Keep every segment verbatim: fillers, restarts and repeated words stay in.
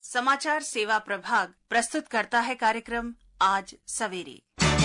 समाचार सेवा प्रभाग प्रस्तुत करता है कार्यक्रम आज सवेरे।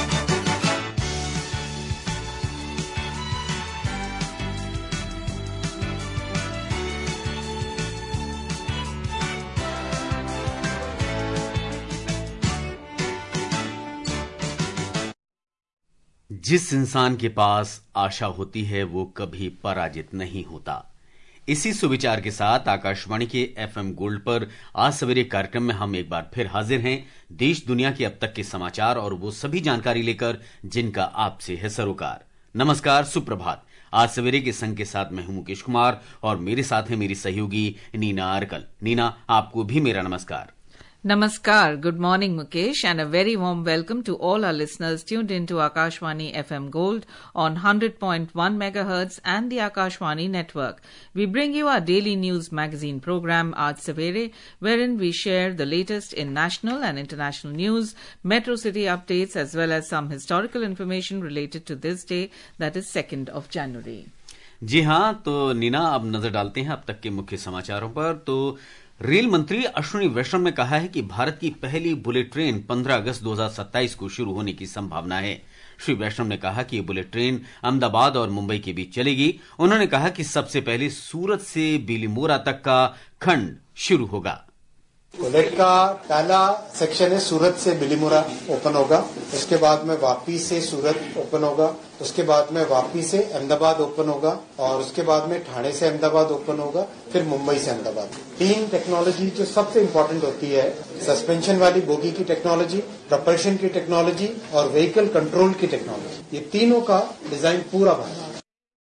जिस इंसान के पास आशा होती है वो कभी पराजित नहीं होता। इसी सुविचार के साथ आकाशवाणी के एफएम गोल्ड पर आज सवेरे कार्यक्रम में हम एक बार फिर हाजिर हैं, देश दुनिया के अब तक के समाचार और वो सभी जानकारी लेकर जिनका आपसे है सरोकार। नमस्कार, सुप्रभात। आज सवेरे के संग के साथ मैं हूं मुकेश कुमार और मेरे साथ है मेरी सहयोगी नीना अर्कल। नीना, आपको भी मेरा नमस्कार। Namaskar. Good morning, Mukesh, and a very warm welcome to all our listeners tuned into Akashwani F M Gold on one hundred point one megahertz and the Akashwani network. We bring you our daily news magazine program, Aaj Savere, wherein we share the latest in national and international news, metro city updates, as well as some historical information related to this day, that is second of January. जी हाँ, तो नीना अब नजर डालते हैं अब तक के मुख्य समाचारों पर। तो रेल मंत्री अश्विनी वैष्णव ने कहा है कि भारत की पहली बुलेट ट्रेन पंद्रह अगस्त दो हज़ार सत्ताईस को शुरू होने की संभावना है। श्री वैष्णव ने कहा कि ये बुलेट ट्रेन अहमदाबाद और मुंबई के बीच चलेगी। उन्होंने कहा कि सबसे पहले सूरत से बिलीमोरा तक का खंड शुरू होगा। बुलेट का पहला सेक्शन है सूरत से बिलीमोरा ओपन होगा, उसके बाद में वापी से सूरत ओपन होगा, उसके बाद में वापी से अहमदाबाद ओपन होगा और उसके बाद में ठाणे से अहमदाबाद ओपन होगा, फिर मुंबई से अहमदाबाद। तीन टेक्नोलॉजी जो सबसे इम्पोर्टेंट होती है, सस्पेंशन वाली बोगी की टेक्नोलॉजी, प्रपल्शन की टेक्नोलॉजी और व्हीकल कंट्रोल की टेक्नोलॉजी, ये तीनों का डिजाइन पूरा बना है।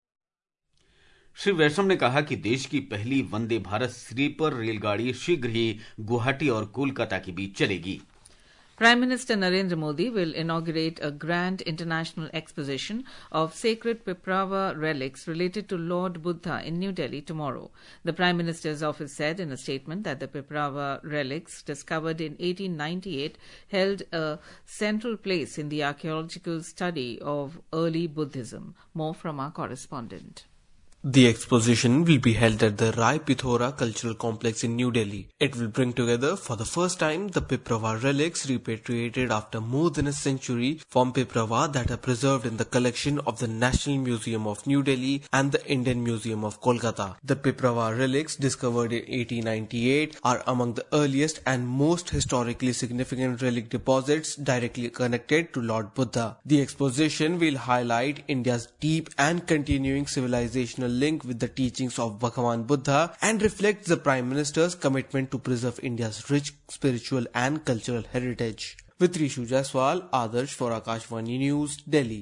श्री वैष्णव ने कहा कि देश की पहली वंदे भारत स्लीपर रेलगाड़ी शीघ्र ही गुवाहाटी और कोलकाता के बीच चलेगी। Prime Minister Narendra Modi will inaugurate a grand international exposition of sacred Piprava relics related to Lord Buddha in New Delhi tomorrow. The Prime Minister's office said in a statement that the Piprava relics discovered in eighteen ninety-eight held a central place in the archaeological study of early Buddhism. More from our correspondent. The exposition will be held at the Rai Pithora Cultural Complex in New Delhi. It will bring together for the first time the Piprava relics repatriated after more than a century from Piprava that are preserved in the collection of the National Museum of New Delhi and the Indian Museum of Kolkata. The Piprava relics discovered in eighteen ninety-eight are among the earliest and most historically significant relic deposits directly connected to Lord Buddha. The exposition will highlight India's deep and continuing civilizational link with the teachings of Bhagavan Buddha and reflects the Prime Minister's commitment to preserve India's rich spiritual and cultural heritage. With Rishu Jaiswal, Adarsh for Akashvani News, Delhi.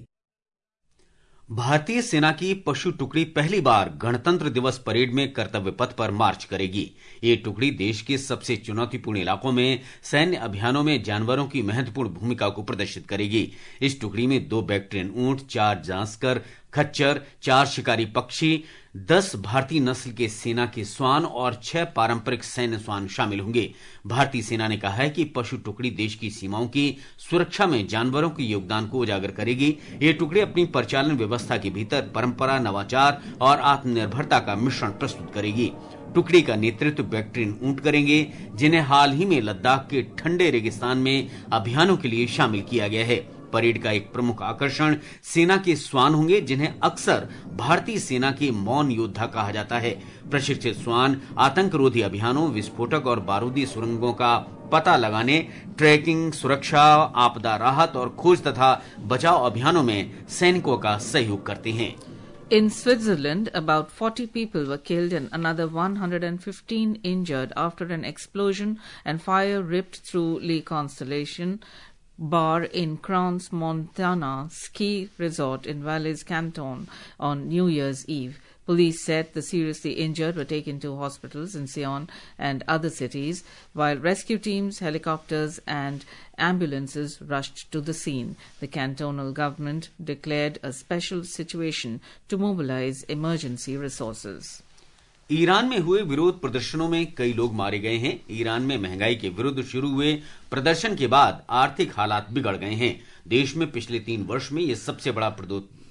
भारतीय सेना की पशु टुकड़ी पहली बार गणतंत्र दिवस parade में कर्तव्य पथ पर मार्च करेगी। ये टुकड़ी देश के सबसे चुनौतीपूर्ण इलाकों में सैन्य अभियानों में जानवरों की महत्वपूर्ण भूमिका को प्रदर्शित करेगी। इस टुकड़ी में दो बैक्ट्रियन ऊंट, चार जांस्कर खच्चर, चार शिकारी पक्षी, दस भारतीय नस्ल के सेना के श्वान और छह पारंपरिक सैन्य श्वान शामिल होंगे। भारतीय सेना ने कहा है कि पशु टुकड़ी देश की सीमाओं की सुरक्षा में जानवरों के योगदान को उजागर करेगी। ये टुकड़ी अपनी परिचालन व्यवस्था के भीतर परंपरा, नवाचार और आत्मनिर्भरता का मिश्रण प्रस्तुत करेगी। टुकड़ी का नेतृत्व बैक्ट्रियन ऊंट करेंगे, जिन्हें हाल ही में लद्दाख के ठंडे रेगिस्तान में अभियानों के लिए शामिल किया गया है। परेड का एक प्रमुख आकर्षण सेना के श्वान होंगे, जिन्हें अक्सर भारतीय सेना के मौन योद्धा कहा जाता है। प्रशिक्षित श्वान आतंकरोधी अभियानों, विस्फोटक और बारूदी सुरंगों का पता लगाने, ट्रैकिंग, सुरक्षा, आपदा राहत और खोज तथा बचाव अभियानों में सैनिकों का सहयोग करते हैं। In Switzerland, about forty people were killed and another one hundred fifteen injured after an explosion and fire ripped through Lee Constellation Bar in Crans Montana ski resort in Valais Canton on New Year's Eve. Police said the seriously injured were taken to hospitals in Sion and other cities, while rescue teams, helicopters and ambulances rushed to the scene. The cantonal government declared a special situation to mobilize emergency resources. Iran में हुए विरोध प्रदर्शनों में कई लोग मारे गए हैं। ईरान में महंगाई के विरुद्ध शुरू हुए प्रदर्शन के बाद आर्थिक हालात बिगड़ गए हैं। देश में पिछले तीन वर्ष में यह सबसे बड़ा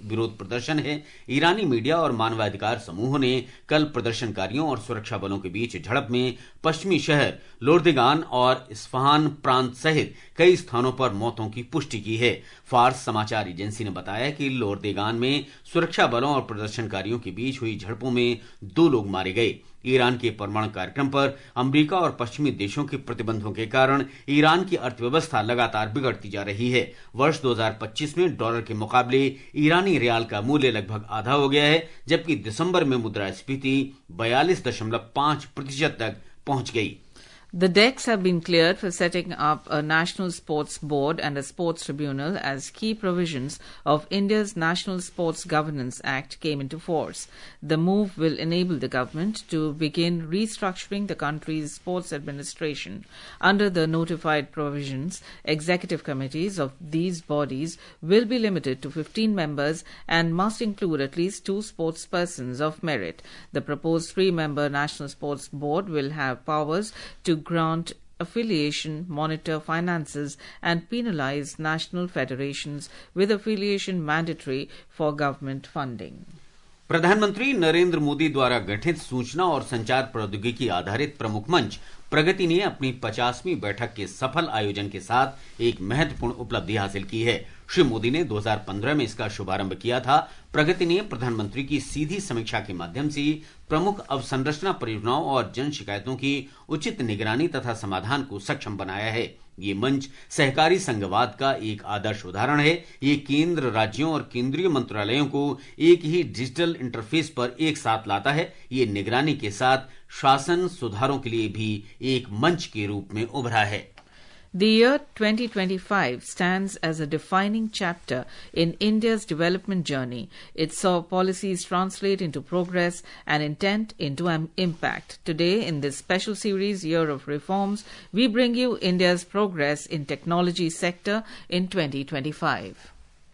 विरोध प्रदर्शन है। ईरानी मीडिया और मानवाधिकार समूहों ने कल प्रदर्शनकारियों और सुरक्षा बलों के बीच झड़प में पश्चिमी शहर लोर्देगान और इस्फहान प्रांत सहित कई स्थानों पर मौतों की पुष्टि की है। फार्स समाचार एजेंसी ने बताया कि लोर्देगान में सुरक्षा बलों और प्रदर्शनकारियों के बीच हुई झड़पों में दो लोग मारे गए। ईरान के परमाणु कार्यक्रम पर अमेरिका और पश्चिमी देशों के प्रतिबंधों के कारण ईरान की अर्थव्यवस्था लगातार बिगड़ती जा रही है। वर्ष दो हज़ार पच्चीस में डॉलर के मुकाबले ईरानी रियाल का मूल्य लगभग आधा हो गया है, जबकि दिसंबर में मुद्रास्फीति बयालीस दशमलव पांच प्रतिशत तक पहुंच गई। The decks have been cleared for setting up a national sports board and a sports tribunal as key provisions of India's National Sports Governance Act came into force. The move will enable the government to begin restructuring the country's sports administration. Under the notified provisions, executive committees of these bodies will be limited to fifteen members and must include at least two sportspersons of merit. The proposed three-member National Sports Board will have powers to grant affiliation, monitor finances, and penalize national federations with affiliation mandatory for government funding. प्रधानमंत्री नरेंद्र मोदी द्वारा गठित सूचना और संचार प्रौद्योगिकी आधारित प्रमुख मंच प्रगति ने अपनी पचासवीं बैठक के सफल आयोजन के साथ एक महत्वपूर्ण उपलब्धि हासिल की है। श्री मोदी ने दो हज़ार पंद्रह में इसका शुभारंभ किया था। प्रगति ने प्रधानमंत्री की सीधी समीक्षा के माध्यम से प्रमुख अवसंरचना परियोजनाओं और जन शिकायतों की उचित निगरानी तथा समाधान को सक्षम बनाया है। ये मंच सहकारी संघवाद का एक आदर्श उदाहरण है। ये केंद्र, राज्यों और केंद्रीय मंत्रालयों को एक ही डिजिटल इंटरफेस पर एक साथ लाता है। ये निगरानी के साथ शासन सुधारों के लिए भी एक मंच के रूप में उभरा है। The year twenty twenty-five stands as a defining chapter in India's development journey. It saw policies translate into progress and intent into an impact. Today, in this special series, Year of Reforms, we bring you India's progress in technology sector in twenty twenty-five.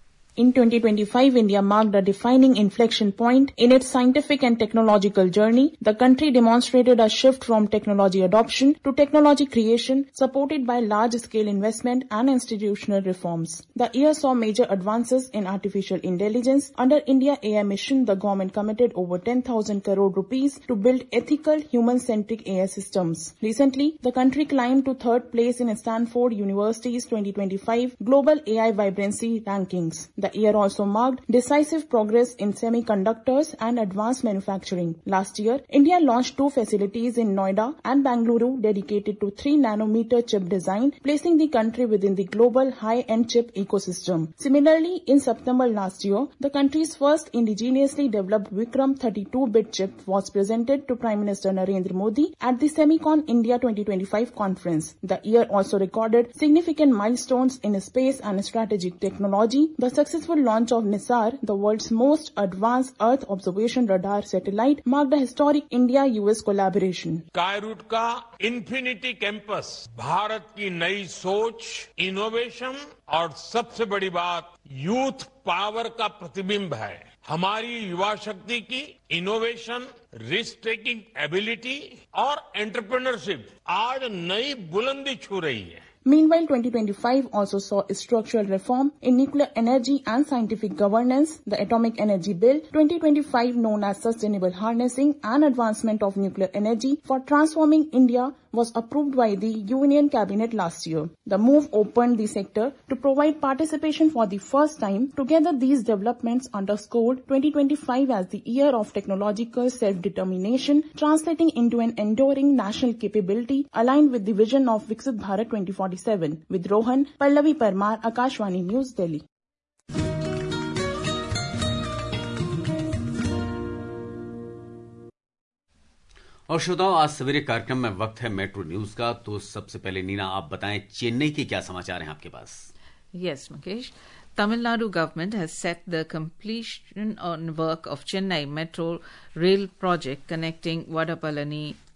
In twenty twenty-five, India marked a defining inflection point in its scientific and technological journey. The country demonstrated a shift from technology adoption to technology creation, supported by large-scale investment and institutional reforms. The year saw major advances in artificial intelligence. Under India A I mission, the government committed over ten thousand crore rupees to build ethical, human-centric A I systems. Recently, the country climbed to third place in Stanford University's twenty twenty-five Global A I Vibrancy Rankings. The The year also marked decisive progress in semiconductors and advanced manufacturing. Last year, India launched two facilities in Noida and Bangalore dedicated to three nanometer chip design, placing the country within the global high-end chip ecosystem. Similarly, in September last year, the country's first indigenously developed Vikram thirty-two bit chip was presented to Prime Minister Narendra Modi at the Semicon India twenty twenty-five conference. The year also recorded significant milestones in space and strategic technology. The success successful launch of NISAR, the world's most advanced Earth observation radar satellite, marked a historic India-U S collaboration. कायरूट का infinity campus Bharat की नई सोच, innovation और सबसे बड़ी बात youth power का प्रतिबिंब है। हमारी युवा शक्ति की इनोवेशन, रिस्क टेकिंग एबिलिटी और एंटरप्रेन्योरशिप आज नई बुलंदी छू रही है। Meanwhile, twenty twenty-five also saw structural reform in nuclear energy and scientific governance. The Atomic Energy Bill twenty twenty-five, known as Sustainable Harnessing and Advancement of Nuclear Energy for Transforming India, was approved by the Union Cabinet last year. The move opened the sector to provide participation for the first time. Together, these developments underscored twenty twenty-five as the year of technological self-determination, translating into an enduring national capability aligned with the vision of Viksit Bharat twenty forty-seven. With Rohan, Pallavi Parmar, Akashvani News, Delhi. और श्रोताओं, आज सवेरे कार्यक्रम में वक्त है metro news का। तो सबसे पहले नीना, आप बताएं चेन्नई के क्या समाचार हैं आपके पास? Yes, Mukesh. Tamil Nadu government has set the completion on work of Chennai Metro Rail project connecting Vadapalani,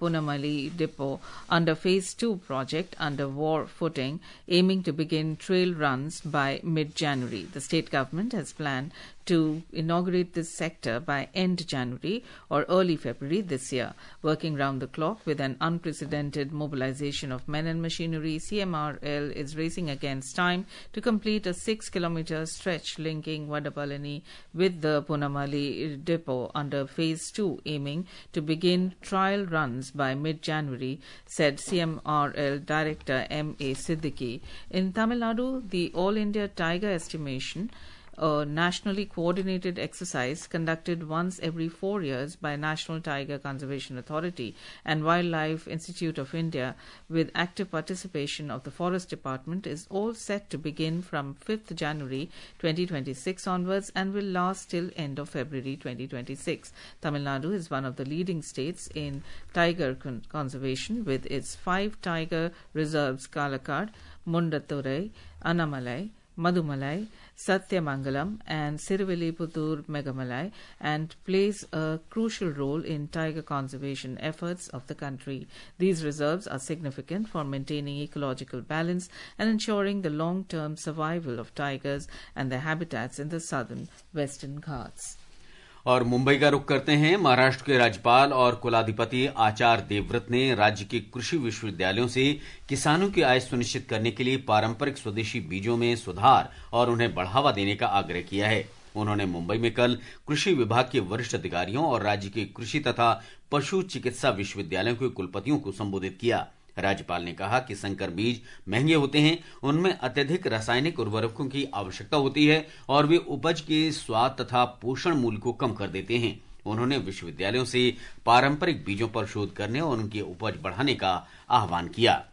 Punamali Depot under Phase two project under war footing, aiming to begin trail runs by mid-January. The state government has planned to inaugurate this sector by end January or early February this year. Working round the clock with an unprecedented mobilization of men and machinery, C M R L is racing against time to complete a six kilometer stretch linking Vadapalani with the Punamali Depot under Phase two, aiming to begin trial runs by mid-January, said C M R L Director M A Siddiqui. In Tamil Nadu, the All India Tiger Estimation, a nationally coordinated exercise conducted once every four years by National Tiger Conservation Authority and Wildlife Institute of India, with active participation of the Forest Department, is all set to begin from fifth January twenty twenty-six onwards and will last till end of February twenty twenty-six. Tamil Nadu is one of the leading states in tiger con- conservation, with its five tiger reserves: Kalakkad, Mundathurai, Annamalai, Madumalai, Satyamangalam and Siruvilliputhur Megamalai, and plays a crucial role in tiger conservation efforts of the country. These reserves are significant for maintaining ecological balance and ensuring the long-term survival of tigers and their habitats in the southern Western Ghats. और मुंबई का रुख करते हैं। महाराष्ट्र के राज्यपाल और कुलाधिपति आचार्य देवव्रत ने राज्य के कृषि विश्वविद्यालयों से किसानों की आय सुनिश्चित करने के लिए पारंपरिक स्वदेशी बीजों में सुधार और उन्हें बढ़ावा देने का आग्रह किया है। उन्होंने मुंबई में कल कृषि विभाग के वरिष्ठ अधिकारियों और राज्य के कृषि तथा पशु चिकित्सा विश्वविद्यालयों के कुलपतियों को संबोधित किया। राज्यपाल ने कहा कि संकर बीज महंगे होते हैं, उनमें अत्यधिक रासायनिक उर्वरकों की आवश्यकता होती है और वे उपज के स्वाद तथा पोषण मूल्य को कम कर देते हैं। उन्होंने विश्वविद्यालयों से पारंपरिक बीजों पर शोध करने और उनकी उपज बढ़ाने का आह्वान किया।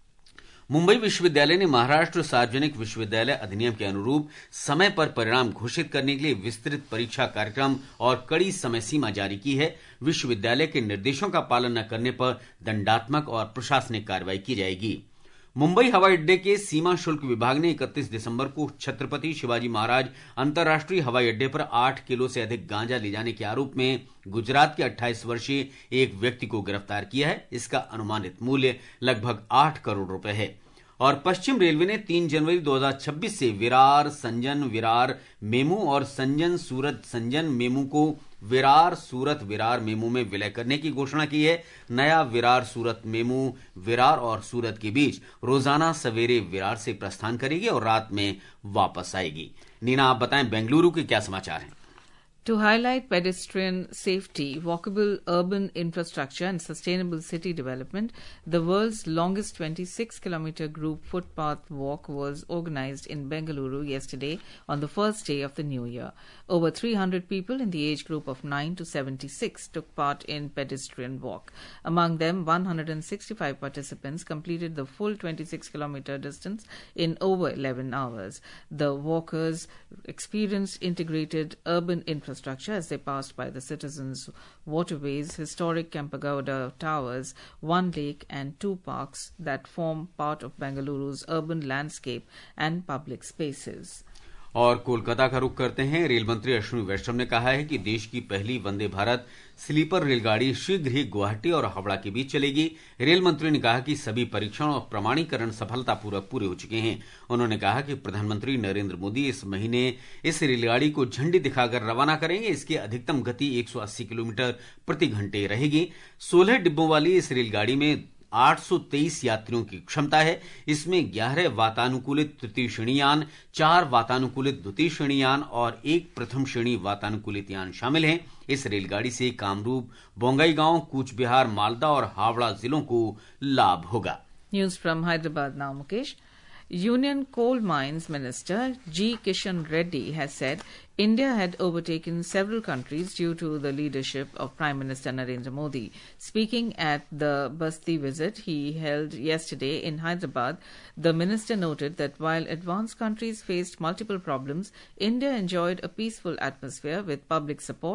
मुंबई विश्वविद्यालय ने महाराष्ट्र सार्वजनिक विश्वविद्यालय अधिनियम के अनुरूप समय पर परिणाम घोषित करने के लिए विस्तृत परीक्षा कार्यक्रम और कड़ी समय सीमा जारी की है। विश्वविद्यालय के निर्देशों का पालन न करने पर दंडात्मक और प्रशासनिक कार्रवाई की जाएगी। मुंबई हवाई अड्डे के सीमा शुल्क विभाग ने इकतीस दिसंबर को छत्रपति शिवाजी महाराज अंतर्राष्ट्रीय हवाई अड्डे पर आठ किलो से अधिक गांजा ले जाने के आरोप में गुजरात के अट्ठाईस वर्षीय एक व्यक्ति को गिरफ्तार किया है। इसका अनुमानित मूल्य लगभग आठ करोड़ रुपए है। और पश्चिम रेलवे ने तीन जनवरी दो हज़ार छब्बीस से विरार संजन विरार मेमू और संजन सूरत संजन मेमू को विरार सूरत विरार मेमू में विलय करने की घोषणा की है। नया विरार सूरत मेमू विरार और सूरत के बीच रोजाना सवेरे विरार से प्रस्थान करेगी और रात में वापस आएगी। नीना, आप बताएं बेंगलुरु के क्या समाचार हैं? To highlight pedestrian safety, walkable urban infrastructure and sustainable city development, the world's longest twenty-six kilometer group footpath walk was organized in Bengaluru yesterday on the first day of the new year. Over three hundred people in the age group of nine to seventy-six took part in pedestrian walk. Among them, one hundred sixty-five participants completed the full twenty-six kilometer distance in over eleven hours. The walkers experienced integrated urban infrastructure as they passed by the citizens' waterways, historic Kempegowda towers, one lake and two parks that form part of Bengaluru's urban landscape and public spaces. और कोलकाता का रुख करते हैं। Rail मंत्री अश्विनी वैष्णव ने कहा है कि देश की पहली वंदे भारत स्लीपर रेलगाड़ी शीघ्र ही गुवाहाटी और हावड़ा के बीच चलेगी। रेल मंत्री ने कहा कि सभी परीक्षण और प्रमाणीकरण सफलतापूर्वक पूरे हो चुके हैं। उन्होंने कहा कि प्रधानमंत्री नरेंद्र मोदी इस महीने इस रेलगाड़ी को झंडी दिखाकर रवाना करेंगे। इसकी अधिकतम गति एक सौ अस्सी किलोमीटर प्रति घंटे रहेगी। सोलह डिब्बों वाली इस रेलगाड़ी में आठ सौ तेईस यात्रियों की क्षमता है। इसमें ग्यारह वातानुकूलित तृतीय श्रेणी यान, चार वातानुकूलित द्वितीय श्रेणी यान और एक प्रथम श्रेणी वातानुकूलित यान शामिल हैं। इस रेलगाड़ी से कामरूप, बोंगईगांव, कूच बिहार, मालदा और हावड़ा जिलों को लाभ होगा। News from Hyderabad now, Mukesh. Union Coal Mines Minister G. Kishan Reddy has said India had overtaken several countries due to the leadership of Prime Minister Narendra Modi. Speaking at the Basti visit he held yesterday in Hyderabad, the minister noted that while advanced countries faced multiple problems, India enjoyed a peaceful atmosphere with public support,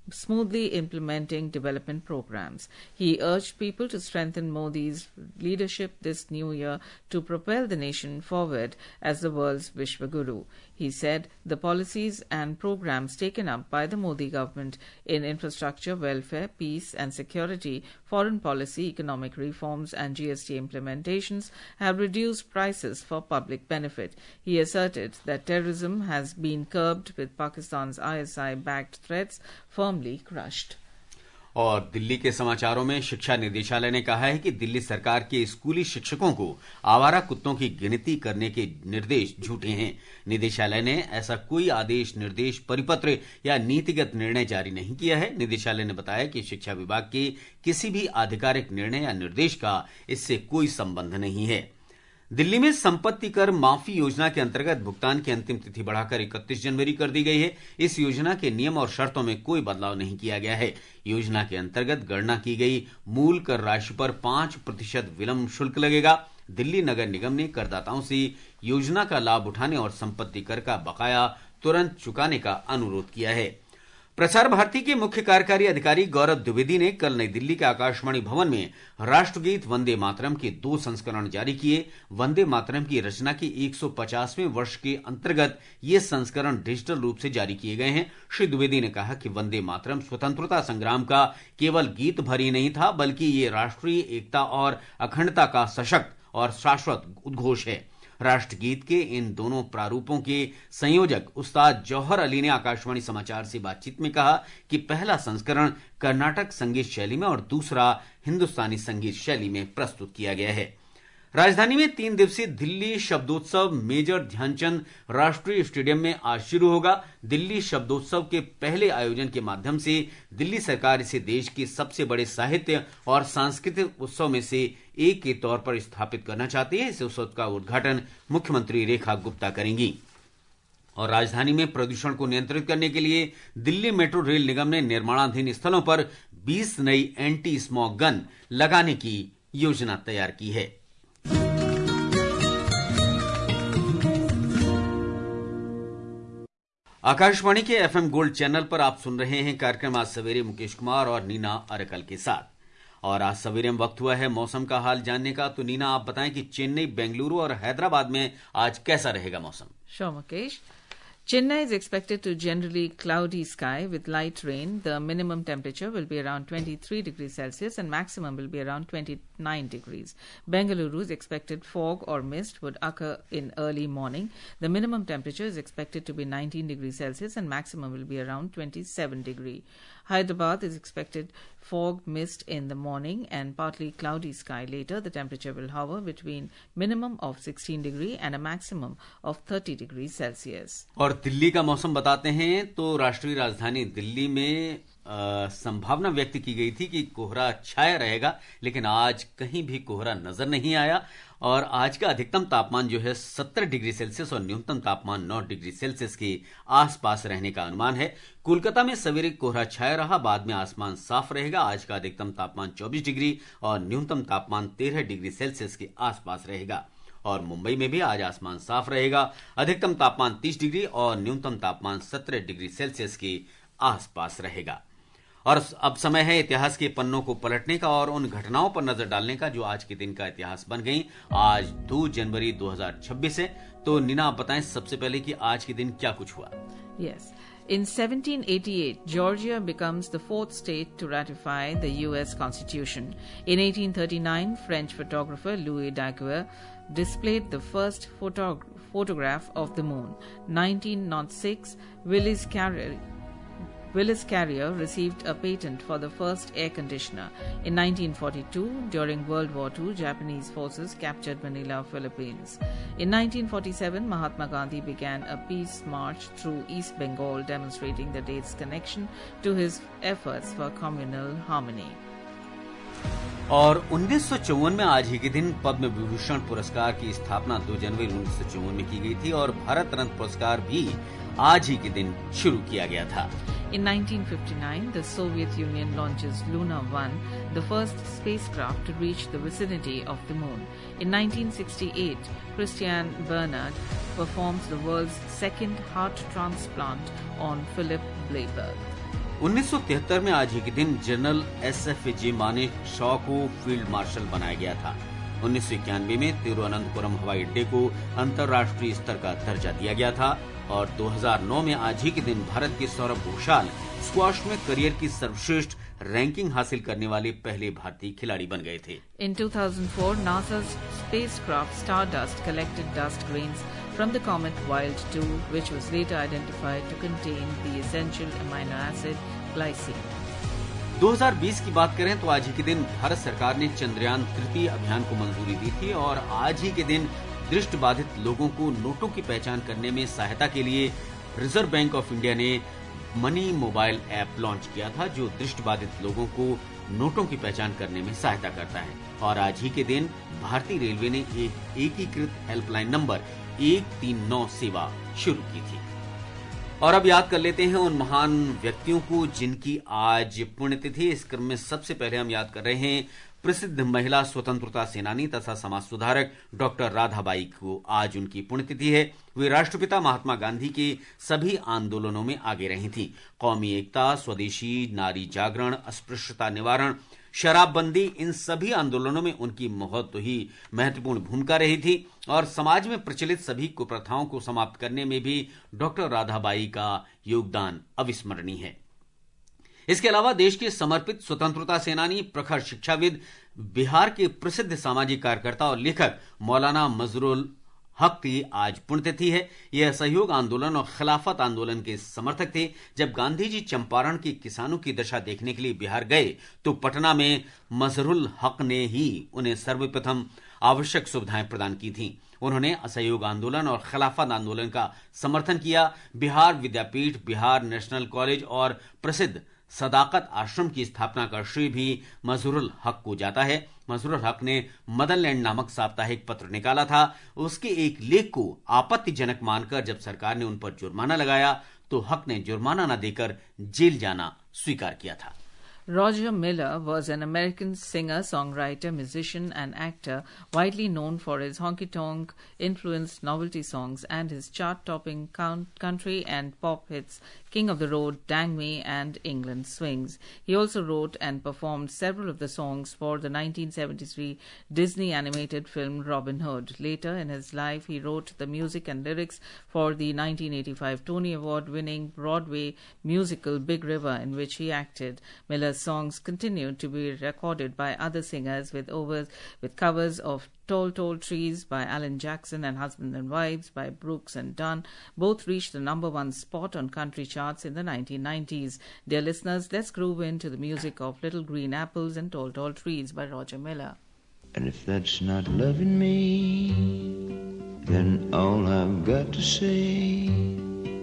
smoothly implementing development programs. He urged people to strengthen Modi's leadership this new year to propel the nation forward as the world's Vishwaguru. He said the policies and programs taken up by the Modi government in infrastructure, welfare, peace and security, foreign policy, economic reforms and G S T implementations have reduced prices for public benefit. He asserted that terrorism has been curbed with Pakistan's I S I-backed threats firmly crushed. और दिल्ली के समाचारों में शिक्षा निदेशालय ने कहा है कि दिल्ली सरकार के स्कूली शिक्षकों को आवारा कुत्तों की गिनती करने के निर्देश झूठे हैं। निदेशालय ने ऐसा कोई आदेश, निर्देश, परिपत्र या नीतिगत निर्णय जारी नहीं किया है। निदेशालय ने बताया कि शिक्षा विभाग के किसी भी आधिकारिक निर्णय या निर्देश का इससे कोई संबंध नहीं है। दिल्ली में संपत्ति कर माफी योजना के अंतर्गत भुगतान की अंतिम तिथि बढ़ाकर इकतीस जनवरी कर दी गई है। इस योजना के नियम और शर्तों में कोई बदलाव नहीं किया गया है। योजना के अंतर्गत गणना की गई मूल कर राशि पर पांच प्रतिशत विलंब शुल्क लगेगा। दिल्ली नगर निगम ने करदाताओं से योजना का लाभ उठाने और संपत्ति कर का बकाया तुरंत चुकाने का अनुरोध किया है। प्रसार भारती के मुख्य कार्यकारी अधिकारी गौरव द्विवेदी ने कल नई दिल्ली के आकाशवाणी भवन में राष्ट्रगीत वंदे मातरम के दो संस्करण जारी किए। वंदे मातरम की रचना के एक सौ पचासवें वर्ष के अंतर्गत ये संस्करण डिजिटल रूप से जारी किए गए हैं। श्री द्विवेदी ने कहा कि वंदे मातरम स्वतंत्रता संग्राम का केवल गीत भर ही नहीं था, बल्कि ये राष्ट्रीय एकता और अखंडता का सशक्त और शाश्वत उद्घोष है। राष्ट्रगीत के इन दोनों प्रारूपों के संयोजक उस्ताद जौहर अली ने आकाशवाणी समाचार से बातचीत में कहा कि पहला संस्करण कर्नाटक संगीत शैली में और दूसरा हिंदुस्तानी संगीत शैली में प्रस्तुत किया गया है। राजधानी में तीन दिवसीय दिल्ली शब्दोत्सव मेजर ध्यानचंद राष्ट्रीय स्टेडियम में आज शुरू होगा। दिल्ली शब्दोत्सव के पहले आयोजन के माध्यम से दिल्ली सरकार इसे देश के सबसे बड़े साहित्य और सांस्कृतिक उत्सव में से एक के तौर पर स्थापित करना चाहती है। इस उत्सव का उद्घाटन मुख्यमंत्री रेखा गुप्ता करेंगी। और राजधानी में प्रदूषण को नियंत्रित करने के लिए दिल्ली मेट्रो रेल निगम ने निर्माणाधीन स्थलों पर बीस नई एंटी स्मॉग गन लगाने की योजना तैयार की है। आकाशवाणी के एफएम गोल्ड चैनल पर आप सुन रहे हैं कार्यक्रम आज सवेरे मुकेश कुमार और नीना अरकल के साथ। और आज सवेरे में वक्त हुआ है मौसम का हाल जानने का। तो नीना, आप बताएं कि चेन्नई, बेंगलुरु और हैदराबाद में आज कैसा रहेगा मौसम? Sure, Mukesh. Chennai is expected to generally cloudy sky with light rain. The minimum temperature will be around twenty-three degrees Celsius and maximum will be around twenty-nine degrees. Bengaluru's expected fog or mist would occur in early morning. The minimum temperature is expected to be nineteen degrees Celsius and maximum will be around twenty-seven degrees. Hyderabad is expected fog, mist in the morning and partly cloudy sky later. The temperature will hover between minimum of sixteen degrees and a maximum of thirty degrees Celsius. और दिल्ली का मौसम बताते हैं तो राष्ट्रीय राजधानी दिल्ली में संभावना व्यक्त की गई थी कि कोहरा छाया रहेगा, लेकिन आज कहीं भी कोहरा नजर नहीं आया। और आज का अधिकतम तापमान जो है सत्तर डिग्री सेल्सियस और न्यूनतम तापमान नौ डिग्री सेल्सियस के आसपास रहने का अनुमान है। कोलकाता में सवेरे कोहरा छाया रहा, बाद में आसमान साफ रहेगा। आज का अधिकतम तापमान चौबीस डिग्री और न्यूनतम तापमान तेरह डिग्री सेल्सियस के आसपास रहेगा। और मुंबई में भी आज आसमान साफ रहेगा, अधिकतम तापमान तीस डिग्री और न्यूनतम तापमान सत्रह डिग्री सेल्सियस के आसपास रहेगा। और अब समय है इतिहास के पन्नों को पलटने का और उन घटनाओं पर नजर डालने का जो आज के दिन का इतिहास बन गई। आज दो जनवरी दो हज़ार छब्बीस है। तो नीना, आप बताएं सबसे पहले कि आज के दिन क्या कुछ हुआ? Yes. In seventeen eighty-eight, Georgia becomes the fourth state to ratify the U S Constitution. In eighteen thirty-nine, French photographer Louis Daguerre displayed the first photog- photograph of the moon. nineteen oh six, Willis Carrier Willis Carrier received a patent for the first air conditioner. In nineteen forty-two, during World War Two, Japanese forces captured Manila, Philippines. In nineteen forty-seven, Mahatma Gandhi began a peace march through East Bengal, demonstrating the date's connection to his efforts for communal harmony. और उन्नीस सौ चौवन में आज ही के दिन पद्म विभूषण पुरस्कार की स्थापना दो जनवरी उन्नीस सौ चौवन में की गई थी और भारत रत्न पुरस्कार भी आज ही के दिन शुरू किया गया था। In nineteen fifty-nine, the Soviet Union launches Luna one, the first spacecraft to reach the vicinity of the moon. In nineteen sixty-eight, Christian Bernard performs the world's second heart transplant on Philip Blaiberg. उन्नीस सौ तिहत्तर में आज ही के दिन general S F J Manek Shaw को field martial बनाया गया था। उन्नीस सौ इक्यानवे में तिरुवनंतपुरम हवाई अड्डे को अंतर्राष्ट्रीय स्तर का दर्जा दिया गया था और दो हज़ार नौ में आज ही के दिन भारत के सौरभ घोषाल स्क्वॉश में करियर की सर्वश्रेष्ठ रैंकिंग हासिल करने वाले पहले भारतीय खिलाड़ी बन गए थे। In two thousand four, NASA's spacecraft Stardust collected dust grains from the comet Wild two, which was later identified to contain the essential amino acid glycine. दो हज़ार बीस की बात करें तो आज ही के दिन भारत सरकार ने चंद्रयान तृतीय अभियान को मंजूरी दी थी और आज ही के दिन दृष्टिबाधित लोगों को नोटों की पहचान करने में सहायता के लिए रिजर्व बैंक ऑफ इंडिया ने मनी मोबाइल ऐप लॉन्च किया था, जो दृष्टिबाधित लोगों को नोटों की पहचान करने में सहायता करता है। और आज ही के दिन भारतीय रेलवे ने एक एकीकृत हेल्पलाइन नंबर एक तीन नौ सेवा शुरू की थी। और अब याद कर लेते हैं उन महान व्यक्तियों को जिनकी आज पुण्यतिथि। इस क्रम में सबसे पहले हम याद कर रहे हैं प्रसिद्ध महिला स्वतंत्रता सेनानी तथा समाज सुधारक डॉक्टर राधाबाई को। आज उनकी पुण्यतिथि है। वे राष्ट्रपिता महात्मा गांधी के सभी आंदोलनों में आगे रही थीं। कौमी एकता, स्वदेशी, नारी जागरण, अस्पृश्यता निवारण, शराबबंदी, इन सभी आंदोलनों में उनकी बहुत ही महत्वपूर्ण भूमिका रही थी और समाज में प्रचलित सभी कुप्रथाओं को समाप्त करने में भी डॉक्टर राधाबाई का योगदान अविस्मरणीय है। इसके अलावा देश के समर्पित स्वतंत्रता सेनानी, प्रखर शिक्षाविद, बिहार के प्रसिद्ध सामाजिक कार्यकर्ता और लेखक मौलाना मजरुल हक की आज पुण्यतिथि है। यह असहयोग आंदोलन और खिलाफत आंदोलन के समर्थक थे। जब गांधी जी चंपारण के किसानों की दशा देखने के लिए बिहार गए तो पटना में मजरुल हक ने ही उन्हें सर्वप्रथम आवश्यक सुविधाएं प्रदान की थीं। उन्होंने असहयोग आंदोलन और खिलाफत आंदोलन का समर्थन किया। बिहार विद्यापीठ, बिहार नेशनल कॉलेज और प्रसिद्ध सदाकत आश्रम की स्थापना का श्रेय भी मजरुल हक को जाता है। मजरुल हक ने मदरलैंड नामक साप्ताहिक पत्र निकाला था। उसके एक लेख को आपत्तिजनक मानकर जब सरकार ने उन पर जुर्माना लगाया तो हक ने जुर्माना न देकर जेल जाना स्वीकार किया था। Roger Miller was an American singer, songwriter, musician, and actor, widely known for his honky-tonk influenced novelty songs and his chart-topping country and pop hits King of the Road, Dang Me, and England Swings. He also wrote and performed several of the songs for the nineteen seventy-three Disney animated film Robin Hood. Later in his life, he wrote the music and lyrics for the nineteen eighty-five Tony Award-winning Broadway musical Big River, in which he acted. Miller songs continued to be recorded by other singers with overs, with covers of Tall, Tall Trees by Alan Jackson and Husband and Wives by Brooks and Dunn. Both reached the number one spot on country charts in the nineteen nineties. Dear listeners, let's groove into the music of Little Green Apples and Tall, Tall Trees by Roger Miller. And if that's not loving me, then all I've got to say,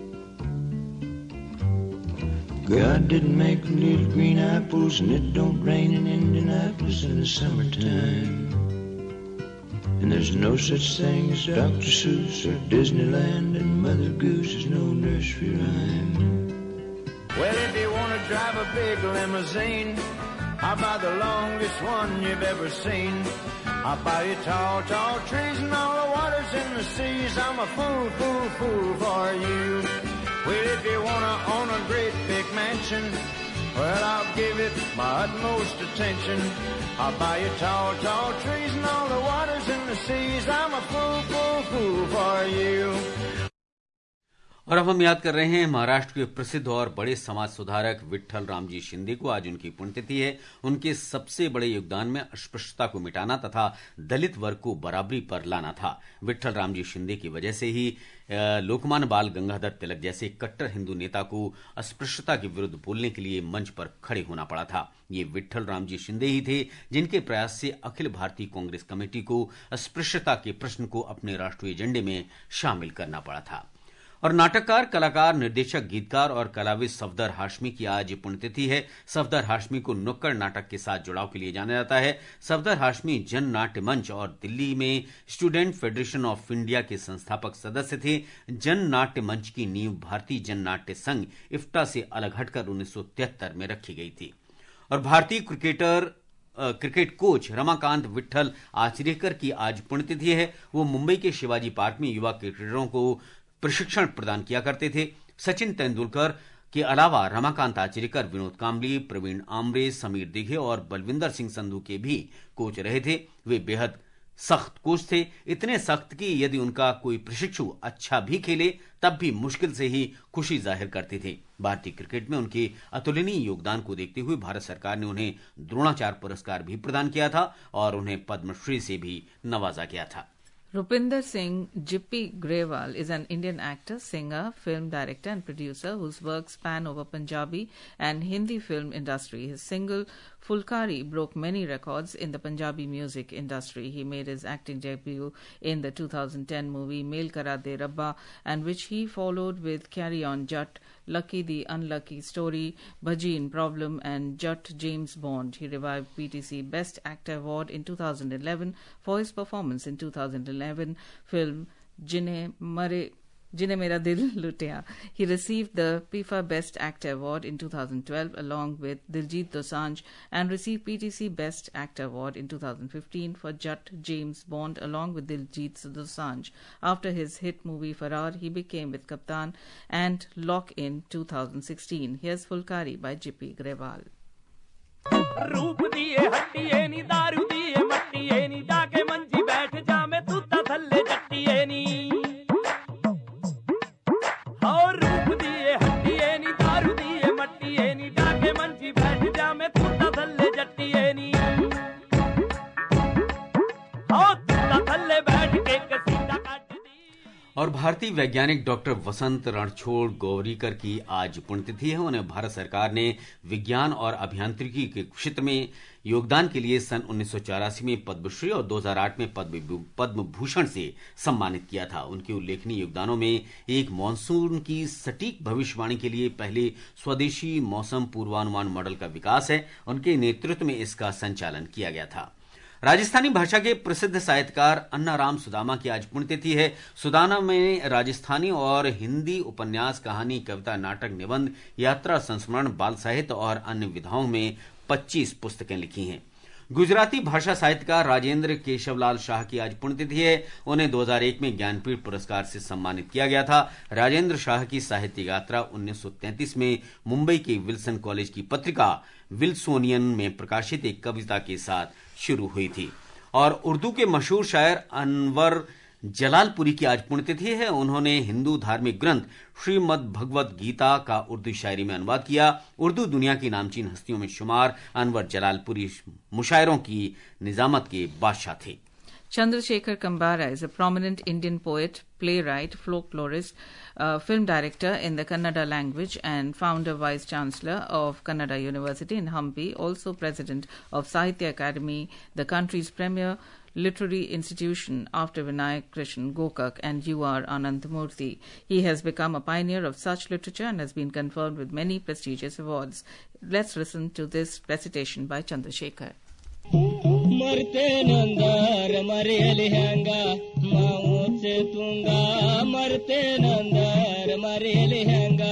God didn't make little green apples, and it don't rain in Indianapolis in the summertime. And there's no such thing as Doctor Seuss or Disneyland, and Mother Goose is no nursery rhyme. Well, if you want to drive a big limousine, I'll buy the longest one you've ever seen. I'll buy you tall, tall trees and all the waters in the seas. I'm a fool, fool, fool for you. Well, if you want to own a great big mansion, well, I'll give it my utmost attention. I'll buy you tall, tall trees and all the waters in the seas. I'm a fool, fool, fool for you. और अब हम याद कर रहे हैं महाराष्ट्र के प्रसिद्ध और बड़े समाज सुधारक विट्ठल रामजी शिंदे को। आज उनकी पुण्यतिथि है। उनके सबसे बड़े योगदान में अस्पृश्यता को मिटाना तथा दलित वर्ग को बराबरी पर लाना था। विट्ठल रामजी शिंदे की वजह से ही लोकमान्य बाल गंगाधर तिलक जैसे कट्टर हिंदू नेता को अस्पृश्यता के विरुद्ध बोलने के लिए मंच पर खड़े होना पड़ा था। ये विट्ठल रामजी शिंदे ही थे जिनके प्रयास से अखिल भारतीय कांग्रेस कमेटी को अस्पृश्यता के प्रश्न को अपने राष्ट्रीय एजेंडे में शामिल करना पड़ा था। और नाटककार, कलाकार, निर्देशक, गीतकार और कलाविद सफदर हाशमी की आज पुण्यतिथि है। सफदर हाशमी को नुक्कड़ नाटक के साथ जुड़ाव के लिए जाना जाता है। सफदर हाशमी जन नाट्य मंच और दिल्ली में स्टूडेंट फेडरेशन ऑफ इंडिया के संस्थापक सदस्य थे। जन नाट्य मंच की नींव भारतीय जन नाट्य संघ इफ्टा से अलग हटकर उन्नीस सौ तिहत्तर में रखी गई थी। और भारतीय cricketer cricket coach Ramakant Vitthal Achrekar की आज पुण्यतिथि है। वो मुंबई के शिवाजी पार्क में युवा क्रिकेटरों को प्रशिक्षण प्रदान किया करते थे। सचिन तेंदुलकर के अलावा रमाकांत आचरेकर, विनोद कांबली, प्रवीण आमरे, समीर दिघे और बलविंदर सिंह संधू के भी कोच रहे थे। वे बेहद सख्त कोच थे, इतने सख्त कि यदि उनका कोई प्रशिक्षु अच्छा भी खेले तब भी मुश्किल से ही खुशी जाहिर करते थे। भारतीय क्रिकेट में उनके अतुलनीय योगदान को देखते हुए भारत सरकार ने उन्हें द्रोणाचार्य पुरस्कार भी प्रदान किया था और उन्हें पद्मश्री से भी नवाजा गया था। Rupinder Singh Jippy Grewal is an Indian actor, singer, film director and producer whose works span over Punjabi and Hindi film industry. His single Fulkari broke many records in the Punjabi music industry. He made his acting debut in the two thousand ten movie Mail Kara De Rabba, and which he followed with Carry On Jat, Lucky the Unlucky Story, Bhajin Problem and Jat James Bond. He revived P T C Best Actor Award in two thousand eleven for his performance in two thousand eleven film Jine Mare Jine Mera Dil Lutya. He received the P I F A Best Actor Award in two thousand twelve along with Diljit Dosanjh, and received P T C Best Actor Award in two thousand fifteen for Jat James Bond along with Diljit Dosanjh. After his hit movie Farrar, he became with Kaptan and Lock in two thousand sixteen. Here's Fulkari by Jippy Grewal. रूप दिए हट्टिए नी दारू दिए मट्टिए नी जाके मंजी बैठ जा मैं तू ता थल्ले जट्टिए नी और रूप दिए हट्टिए नी दारू दिए मट्टिए नी जाके मंजी बैठ जा मैं तू ता थल्ले जट्टिए नी और तू ता थल्ले बैठ के कसीदा काट दी। और भारतीय वैज्ञानिक डॉक्टर वसंत रणछोड़ गौरीकर की आज पुण्यतिथि है। उन्हें भारत सरकार ने विज्ञान और अभियांत्रिकी के क्षेत्र में योगदान के लिए सन उन्नीस सौ चौरासी में पद्मश्री और दो हज़ार आठ में पद्म भूषण से सम्मानित किया था। उनके उल्लेखनीय योगदानों में एक मॉनसून की सटीक भविष्यवाणी के लिए पहले स्वदेशी मौसम पूर्वानुमान मॉडल का विकास है। उनके नेतृत्व में इसका संचालन किया गया था। राजस्थानी भाषा के प्रसिद्ध साहित्यकार अन्नाराम सुदामा की आज पुण्यतिथि है। सुदामा में राजस्थानी और हिंदी उपन्यास, कहानी, कविता, नाटक, निबंध, यात्रा, संस्मरण, बाल साहित्य और अन्य विधाओं में पच्चीस पुस्तकें लिखी हैं। गुजराती भाषा साहित्यकार राजेंद्र केशवलाल शाह की आज पुण्यतिथि है। उन्हें दो हज़ार एक में ज्ञानपीठ पुरस्कार से सम्मानित किया गया था। राजेंद्र शाह की साहित्य यात्रा उन्नीस सौ तैंतीस में मुंबई के विल्सन कॉलेज की पत्रिका विल्सोनियन में प्रकाशित एक कविता के साथ शुरू हुई थी। और उर्दू के मशहूर शायर अनवर जलालपुरी की आज पुण्यतिथि है। उन्होंने हिंदू धार्मिक ग्रंथ श्रीमद् भगवत गीता का उर्दू शायरी में अनुवाद किया। उर्दू दुनिया की नामचीन हस्तियों में शुमार अनवर जलालपुरी मुशायरों की निजामत के बादशाह थे। Chandrasekhar Kambara is a prominent Indian poet, playwright, folklorist, uh, film director in the Kannada language and founder vice chancellor of Kannada University in Hampi, also president of Sahitya Academy, the country's premier literary institution after Vinayak Krishnan Gokak and U R Ananthamurthy. He has become a pioneer of such literature and has been confirmed with many prestigious awards. Let's listen to this recitation by Chandrasekhar. मरते नंदर मरेल हैंगा माऊं से तुंगा मरते नंदर मरेल हैंगा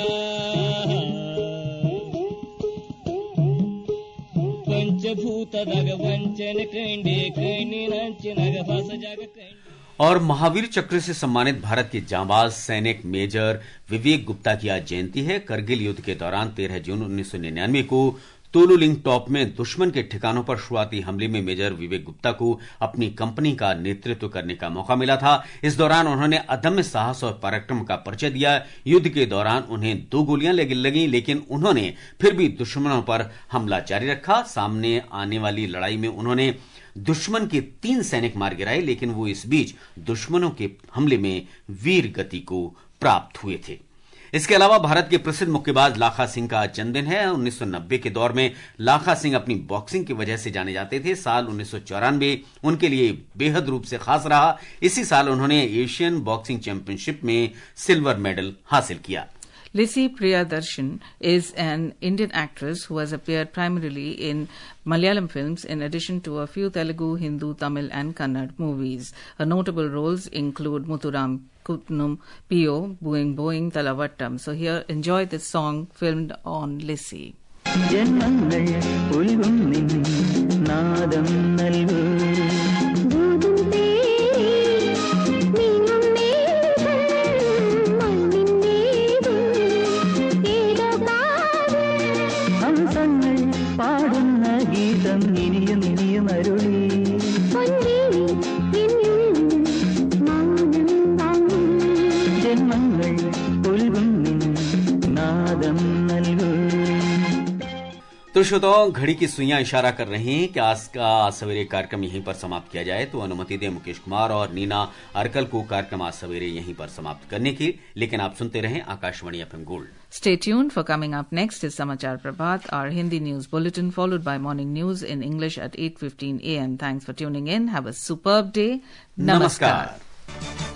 पंचभूत दग वंचन कंडे कंडी नंचनग फस जग कंडी। और महावीर चक्र से सम्मानित भारत के जांबाज सैनिक मेजर विवेक गुप्ता की आज जयंती है। करगिल युद्ध के दौरान तेरह जून उन्नीस सौ निन्यानवे को तोलुलिंग टॉप में दुश्मन के ठिकानों पर शुरुआती हमले में मेजर विवेक गुप्ता को अपनी कंपनी का नेतृत्व करने का मौका मिला था। इस दौरान उन्होंने अदम्य साहस और पराक्रम का परिचय दिया। युद्ध के दौरान उन्हें दो गोलियां लगी, लेकिन उन्होंने फिर भी दुश्मनों पर हमला जारी रखा। सामने आने वाली लड़ाई में उन्होंने दुश्मन के तीन सैनिक मार गिराए, लेकिन वो इस बीच दुश्मनों के हमले में वीर गति को प्राप्त हुए थे। इसके अलावा भारत के प्रसिद्ध मुक्केबाज लाखा सिंह का जन्मदिन है। उन्नीस सौ नब्बे के दौर में लाखा सिंह अपनी बॉक्सिंग की वजह से जाने जाते थे। साल उन्नीस सौ चौरानवे उनके लिए बेहद रूप से खास रहा। इसी साल उन्होंने एशियन बॉक्सिंग चैंपियनशिप में सिल्वर मेडल हासिल किया। Lissy Priyadarshan is an Indian actress who has appeared primarily in Malayalam films in addition to a few Telugu, Hindu, Tamil and Kannada movies. Her notable roles include Muthuram Kutnum, P O, Boing Boing, Talavattam. So here, enjoy this song filmed on Lissy. Bye. श्रोताओं, घड़ी की सुइयां इशारा कर रही हैं कि आज का सवेरे कार्यक्रम यहीं पर समाप्त किया जाए, तो अनुमति दें मुकेश कुमार और नीना अर्कल को कार्यक्रम आज सवेरे यहीं पर समाप्त करने की। लेकिन आप सुनते रहें Akashvani FM gold. Stay tuned for coming up next is Samachar Prabhat, our Hindi news bulletin, followed by morning news in English at eight fifteen a m. Thanks for tuning in. Have a superb day. Namaskar. Namaskar.